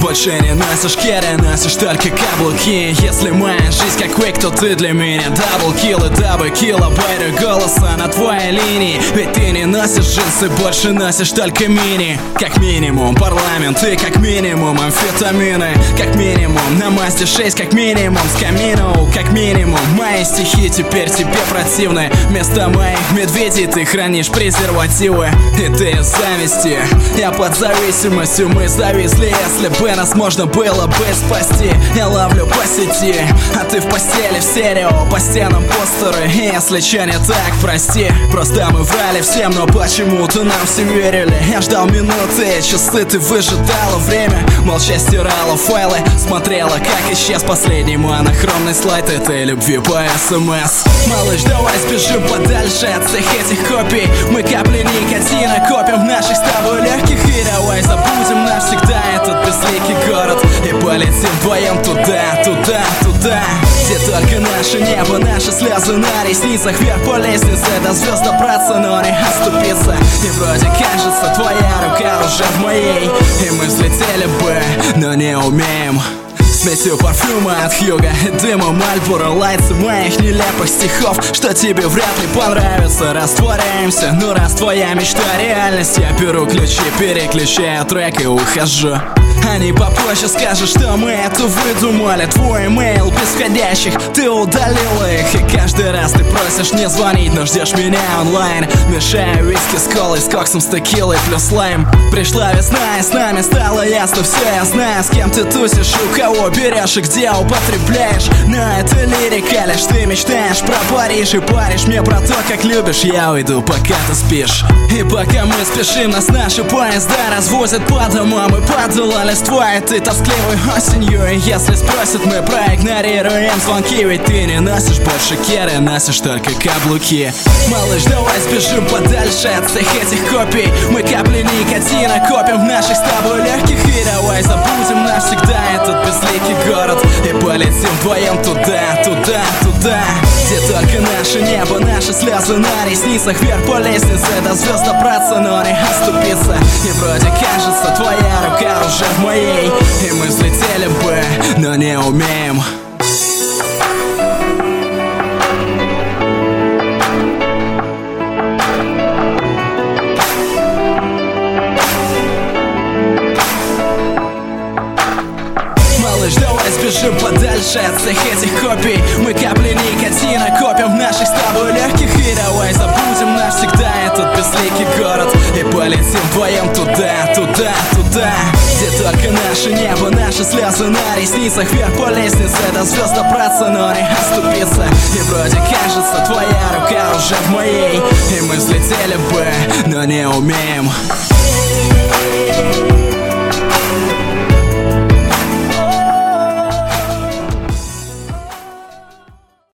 больше не носишь керри, носишь только каблуки. Если моя жизнь как Quake, то ты для меня даблкилл и дабл-килобайты голоса на твоей линии. Ведь ты не носишь джинсы, больше носишь только мини. Как минимум парламент и как минимум амфетамины. Как минимум на Мазде 6, как минимум с Камино. Как минимум мои стихи теперь тебе противны. Вместо моих медведей ты хранишь презервативы. И ты из зависти, я под зависимостью. Мы зависли, если бы нас можно было бы спасти. Я ловлю по сети, а ты в постели в стерео. По стенам постеры, и если че не так, прости. Просто мы врали всем, но почему-то нам все верили. Я ждал минуты, часы, ты выжидала время. Молча стирала файлы, смотрела, как исчез последний монохромный слайд этой любви по СМС. Малыш, давай сбежим подальше от всех этих копий. Мы капли никотина копим в наших с тобой легких. И давай забудем навсегда этот безликий город и полетим вдвоем туда, туда, туда, где только наше небо, наши слезы на ресницах. Вверх по лестнице до звезд добраться, но не оступиться. И вроде кажется, твоя рука уже в моей, и мы взлетели бы, но не умеем. Смесью парфюма от Хьюга и дыма Мальборо Лайтс и моих нелепых стихов, что тебе вряд ли понравится. Растворяемся, ну раз твоя мечта реальность, я беру ключи, переключаю трек и ухожу. Они попозже скажут, что мы это выдумали. Твой имейл без входящих, ты удалила их. И каждый раз ты просишь не звонить, но ждешь меня онлайн. Мешаю виски с колой, с коксом, с текилой плюс лайм. Пришла весна и с нами стало ясно все. Я знаю, с кем ты тусишь, у кого берешь и где употребляешь. Но это лирика, лишь ты мечтаешь про Париж. И паришь мне про то, как любишь. Я уйду, пока ты спишь. И пока мы спешим, нас наши поезда развозят по домам. И подула листва, и ты тоскливой осенью. И если спросят, мы проигнорируем звонки. Ведь ты не носишь больше керри, носишь только каблуки. Малыш, давай сбежим подальше от всех этих копий. Мы капли никотина копим в наших с тобой легких. И давай забудем навсегда этот безликий город и полетим вдвоем туда, туда, туда, где только наше небо, наши слезы на ресницах. Вверх по лестнице до звезд добраться, но не оступиться. И вроде кажется, твоя рука уже в моей, и мы взлетели бы, но не умеем. Давай сбежим подальше от всех этих копий. Мы капли никотина копим в наших с тобой легких. И давай забудем навсегда этот безликий город и полетим вдвоем туда, туда, туда, где только наше небо, наши слезы на ресницах. Вверх по лестнице до звезд добраться, но не оступиться. И вроде кажется, твоя рука уже в моей, и мы взлетели бы, но не умеем.